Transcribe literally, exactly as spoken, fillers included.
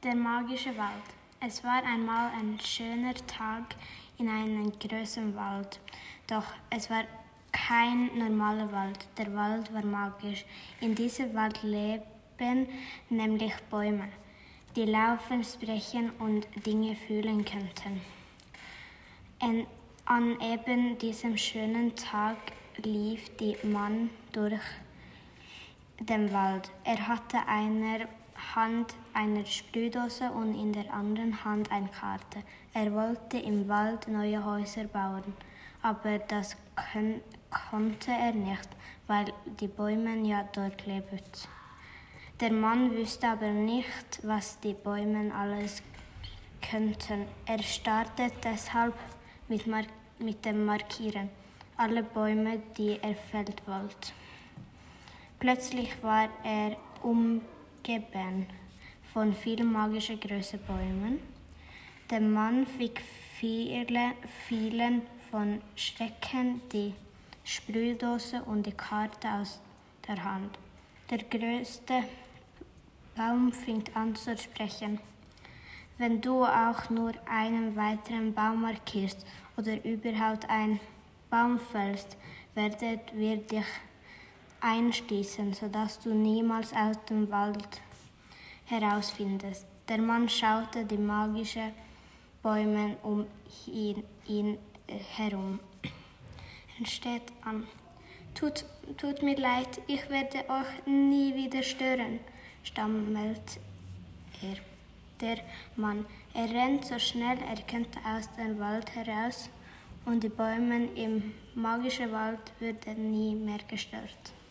Der magische Wald. Es war einmal ein schöner Tag in einem großen Wald. Doch es war kein normaler Wald. Der Wald war magisch. In diesem Wald leben nämlich Bäume, die laufen, sprechen und Dinge fühlen könnten. Und an eben diesem schönen Tag lief der Mann durch den Wald. Er hatte in einer Hand eine Sprühdose und in der anderen Hand eine Karte. Er wollte im Wald neue Häuser bauen, aber das kon- konnte er nicht, weil die Bäume ja dort lebten. Der Mann wusste aber nicht, was die Bäume alles könnten. Er startete deshalb mit, Mar- mit dem Markieren alle Bäume, die er fällen wollte. Plötzlich war er umgeben von vielen magischen großen Bäumen. Der Mann fick viele, vielen von Schrecken die Sprühdose und die Karte aus der Hand. Der größte Baum fing an zu sprechen. Wenn du auch nur einen weiteren Baum markierst oder überhaupt einen Baum fällst, werden wir dich einschließen, sodass du niemals aus dem Wald herausfindest. Der Mann schaute die magischen Bäume um ihn, ihn herum. Er steht an. Tut, tut mir leid, ich werde euch nie wieder stören, stammelt er. Der Mann, er rennt so schnell er könnte aus dem Wald heraus und die Bäume im magischen Wald würden nie mehr gestört.